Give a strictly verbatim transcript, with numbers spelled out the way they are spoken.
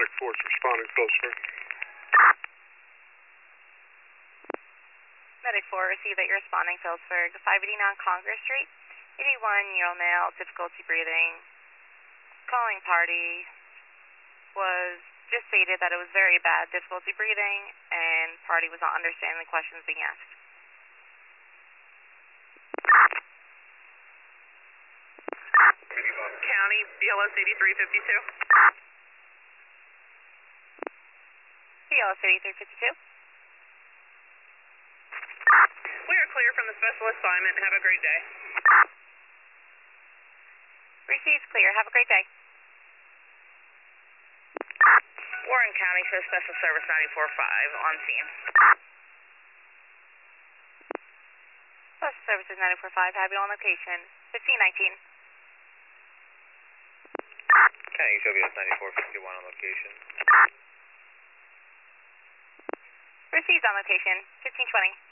Medic Force responding, Phillipsburg. Medic four, receive that you're responding, Phillipsburg. five eighty-nine Congress Street, eighty-one-year-old male, difficulty breathing. Calling party was just stated that it was very bad difficulty breathing, and party was not understanding the questions being asked. County, B L S eighty-three fifty-two. B L S eighty-three fifty-two. We are clear from the special assignment. Have a great day. Received clear. Have a great day. Warren County show Special Service ninety-four five on scene. Special Services ninety-four five, have you on location. fifteen nineteen. County show B S ninety-four fifty-one on location. Received on location. fifteen twenty.